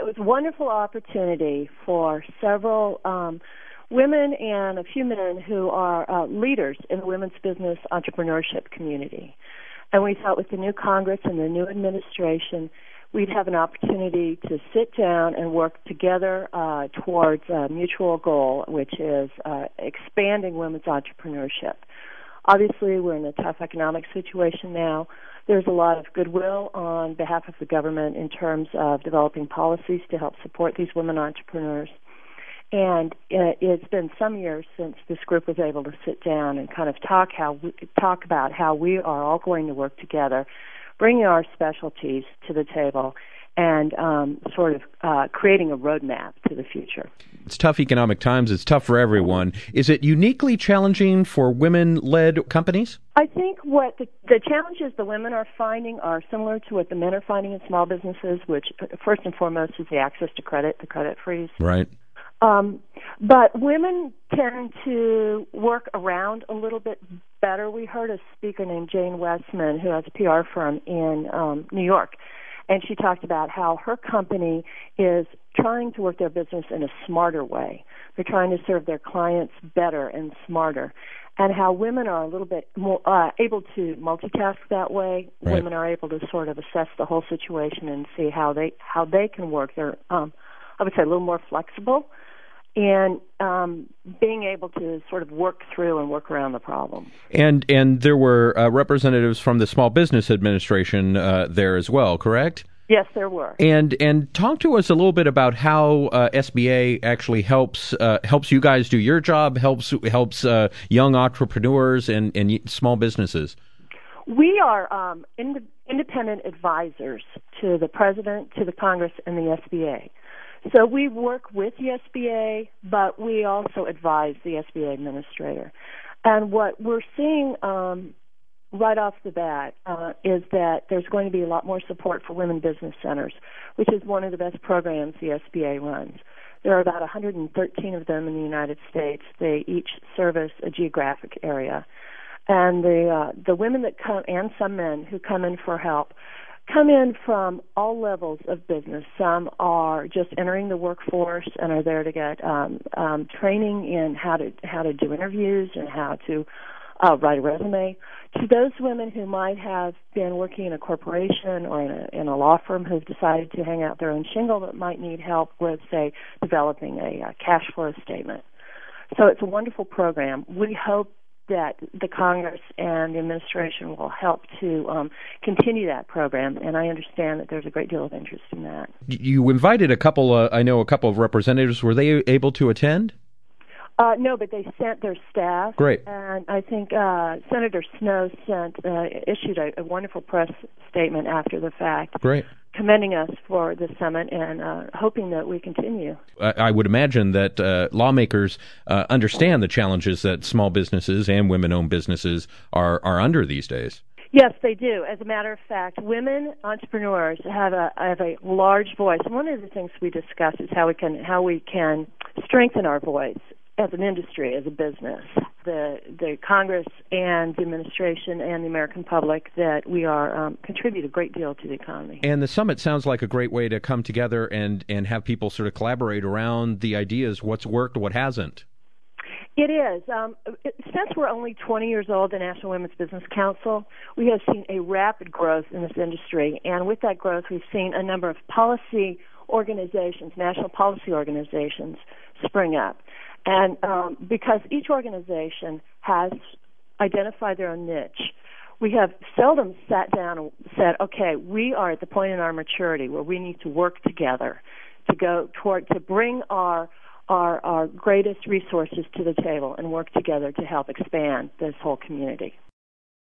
was a wonderful opportunity for several women and a few men who are leaders in the women's business entrepreneurship community. And we thought with the new Congress and the new administration, we'd have an opportunity to sit down and work together towards a mutual goal, which is expanding women's entrepreneurship. Obviously, we're in a tough economic situation now. There's a lot of goodwill on behalf of the government in terms of developing policies to help support these women entrepreneurs. And it's been some years since this group was able to sit down and kind of talk about how we are all going to work together, bringing our specialties to the table, and sort of creating a roadmap to the future. It's tough economic times. It's tough for everyone. Is it uniquely challenging for women-led companies? I think what the challenges the women are finding are similar to what the men are finding in small businesses, which first and foremost is the access to credit, the credit freeze. Right. But women tend to work around a little bit better. We heard a speaker named Jane Westman, who has a PR firm in New York, and she talked about how her company is trying to work their business in a smarter way. They're trying to serve their clients better and smarter, and how women are a little bit more able to multitask that way. Right. Women are able to sort of assess the whole situation and see how they can work. They're, I would say, a little more flexible, and being able to sort of work through and work around the problem. And there were representatives from the Small Business Administration there as well, correct? Yes, there were. And talk to us a little bit about how SBA actually helps you guys do your job, helps young entrepreneurs and small businesses. We are independent advisors to the President, to the Congress, and the SBA. So we work with the SBA, but we also advise the SBA administrator. And what we're seeing right off the bat is that there's going to be a lot more support for women business centers, which is one of the best programs the SBA runs. There are about 113 of them in the United States. They each service a geographic area. And the women that come, and some men who come in for help, come in from all levels of business. Some are just entering the workforce and are there to get training in how to do interviews and how to write a resume. To those women who might have been working in a corporation or in a law firm who've decided to hang out their own shingle that might need help with, say, developing a cash flow statement. So it's a wonderful program. We hope that the Congress and the administration will help to continue that program, and I understand that there's a great deal of interest in that. You invited a couple of representatives. Were they able to attend? No, but they sent their staff. Great. And I think Senator Snowe issued a wonderful press statement after the fact. Great. Commending us for the summit and hoping that we continue. I would imagine that lawmakers understand the challenges that small businesses and women-owned businesses are under these days. Yes, they do. As a matter of fact, women entrepreneurs have a large voice. And one of the things we discuss is how we can strengthen our voice as an industry, as a business. The Congress and the administration and the American public, that we are contribute a great deal to the economy. And the summit sounds like a great way to come together and have people sort of collaborate around the ideas, what's worked, what hasn't. It is. Since we're only 20 years old, the National Women's Business Council, we have seen a rapid growth in this industry. And with that growth, we've seen a number of policy organizations, national policy organizations, spring up. And because each organization has identified their own niche, we have seldom sat down and said, okay, we are at the point in our maturity where we need to work together to bring our greatest resources to the table and work together to help expand this whole community.